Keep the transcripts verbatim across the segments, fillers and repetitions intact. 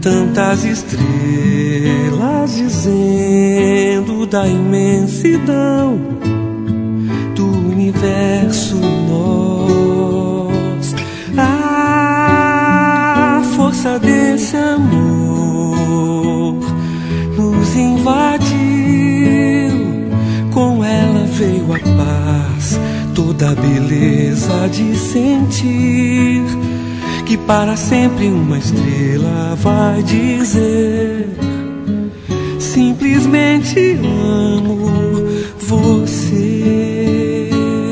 Tantas estrelas dizendo da imensidão do universo em nós. A força desse amor nos invadiu, com ela veio a paz, toda a beleza de sentir que para sempre uma estrela vai dizer: simplesmente amo você.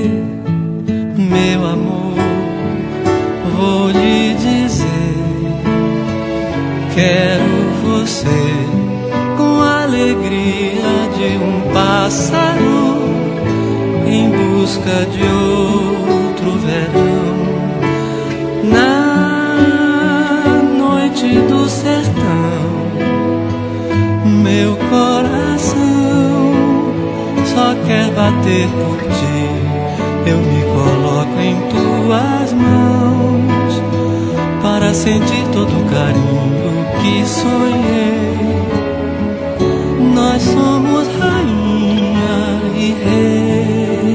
Meu amor, vou lhe dizer, quero você com a alegria de um pássaro em busca de outro verão. Na do sertão, meu coração só quer bater por ti. Eu me coloco em tuas mãos para sentir todo o carinho que sonhei. Nós somos rainha e rei.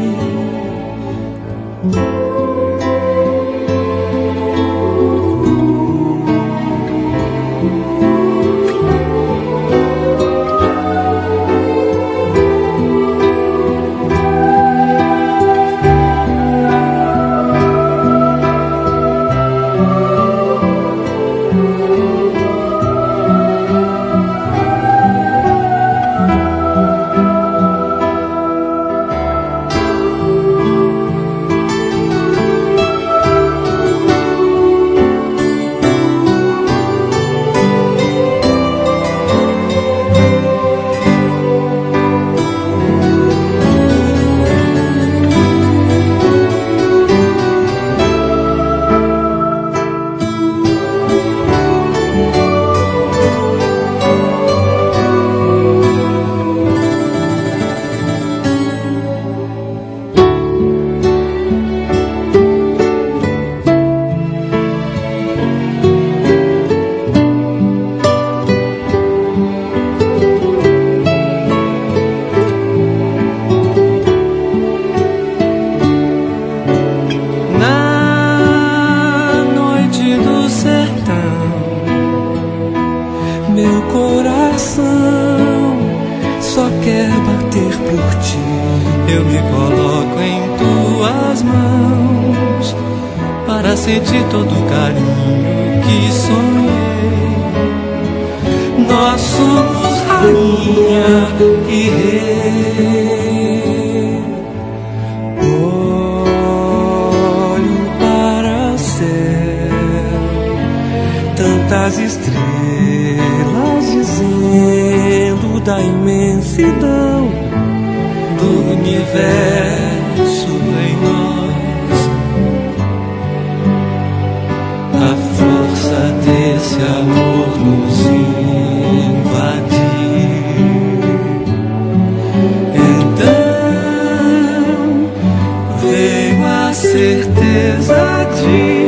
Meu coração só quer bater por ti. Eu me coloco em tuas mãos para sentir todo o carinho que sonhei. Nós somos rainha e rei. Olho para o céu, tantas estrelas dizendo da imensidão do universo em nós. A força desse amor nos invadiu. Então veio a certeza de